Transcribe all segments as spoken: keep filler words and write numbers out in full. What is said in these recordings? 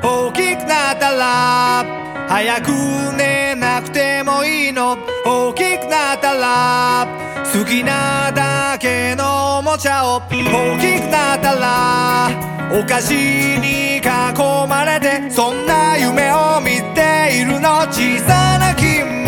大きくなったら早く寝なくてもいいの。大きくなったら好きなだけのおもちゃを。大きくなったらお菓子に囲まれてそんな夢を見ているの。小さな君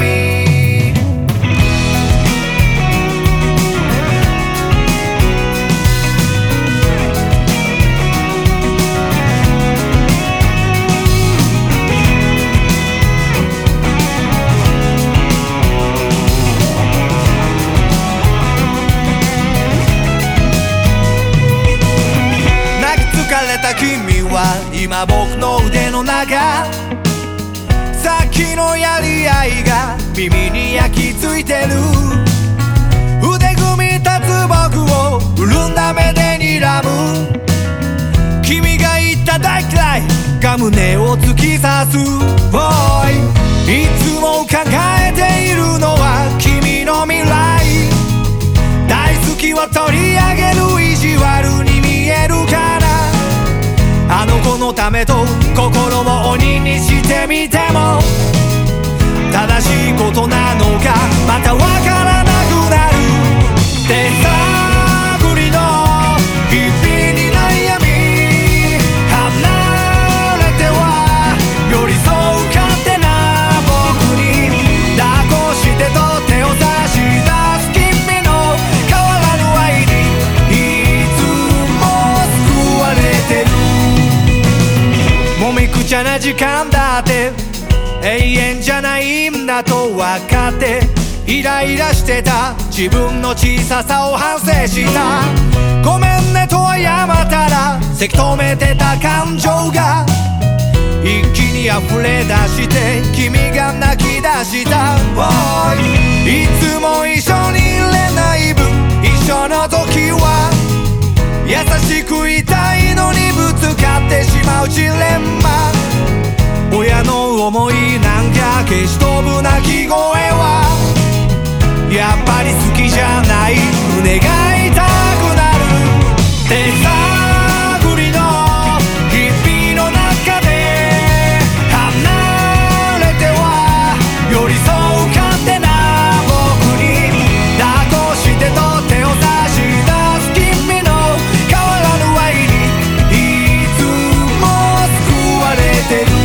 疲れた君は今僕の腕の中、さっきのやり合いが耳に焼き付いてる。腕組み立つ僕を潤んだ目で睨む。君が言った大嫌いが胸を突き刺す。おいいつも考えているのは君の未来。大好きを取り上げる意地悪に見えるから、あの子のためと心を鬼にしてみても正しいことなのかまたわからなくなる。手探りの日々に悩み離れては寄り添う勝手な僕に抱っこしてと手を差し出す君の変わらぬ愛にいつも救われてる。もみくちゃな時間だって永遠じゃないんだと分かってイライラしてた自分の小ささを反省した。ごめんねと謝ったらせき止めてた感情が一気に溢れ出して君が泣き出した。おいいつも一緒にいれない分一緒の時は優しくいたいのにぶつかってしまうジレンマ。親の思いなんか消し飛ぶ泣き声はやっぱり好きじゃない。胸が痛くなる。手探りの日々の中で離れては寄り添う勝手な僕に抱っこしてと手を差し出す君の変わらぬ愛にいつも救われてる。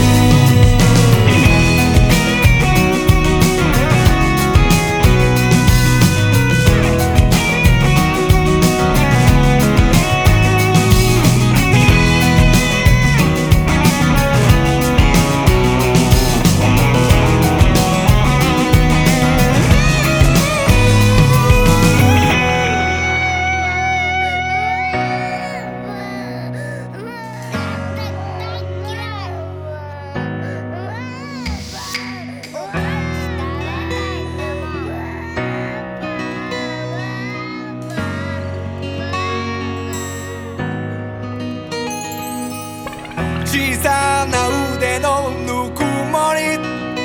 小さな腕のぬくもり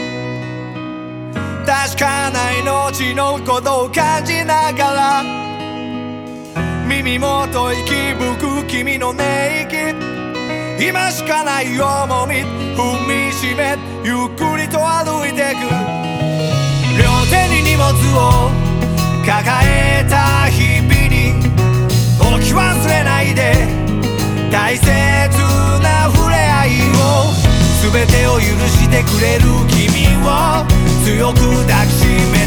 確かな命のことを感じながら耳元息吹く君の寝息今しかない重み踏みしめゆっくりと歩いてく。両手に荷物を抱えた日々に置き忘れないで大切な触れ合いを全てを許してくれる君を強く抱きしめ